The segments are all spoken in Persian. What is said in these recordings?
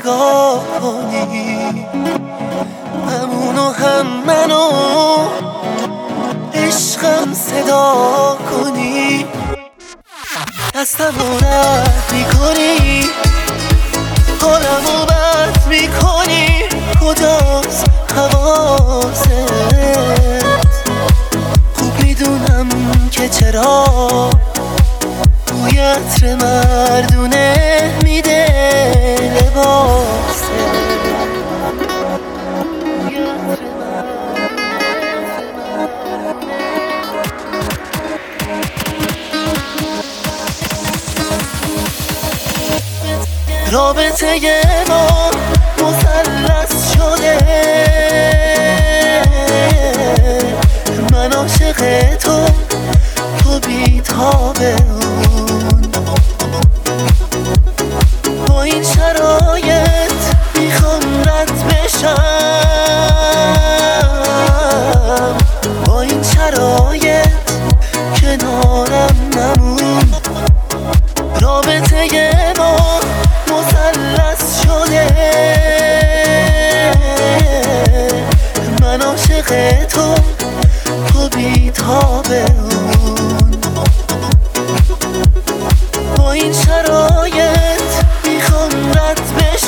نگاه کنی، همونو هم منو عشقم صدا کنی. دستمو رد میکنی، حالمو بد میکنی، کجاست حواست؟ خوب میدونم که چرا بوی عطر مردونه میده لباسه. رابطه ما مثلث شده، من عاشق تو، تو بی‌تابه اون. با این شرایط میخوام رد بشم، با این شرایط کنارم نمون. رابطه ما مثلث شده، من عاشق تو، تو بی‌تابه اون. با این شرایط میخوام رد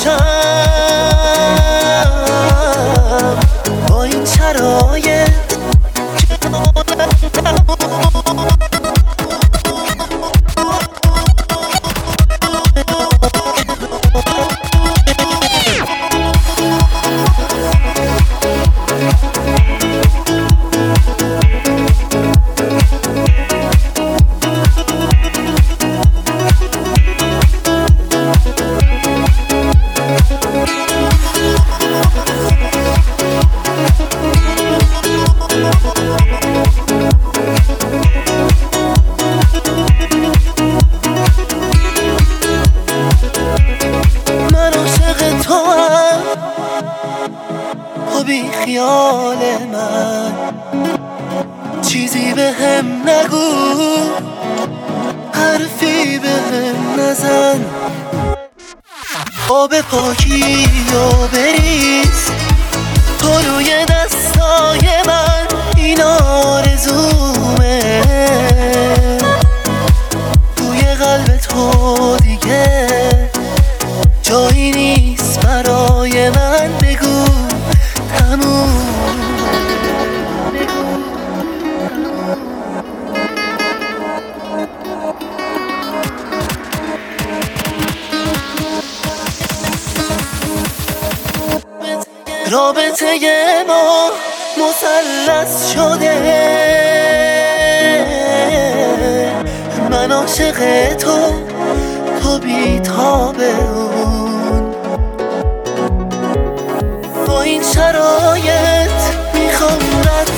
بشم، با این شرایط بی خیال من، چیزی به هم نگو، حرفی به هم نزن. آب پاکی و بریز تو روی دستای من، این آرزومه. توی قلب تو دیگه جایی نیست برای من، بگو تموم. رابطه ما مثلث شده، من عاشق تو، تو بی‌تابه اون. با این شرایط میخوام رد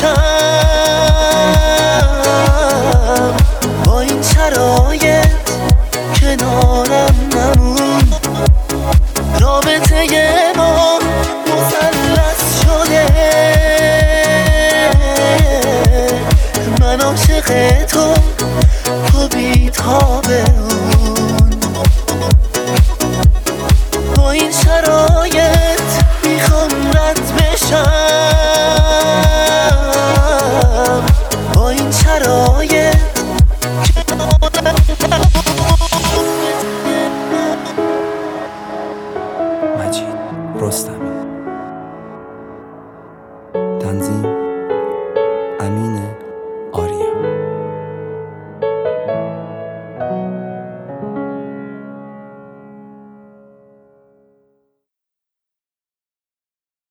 بشم، با این شرایط کنارم نمون. رابطه ما مثلث شده، من عاشق تو،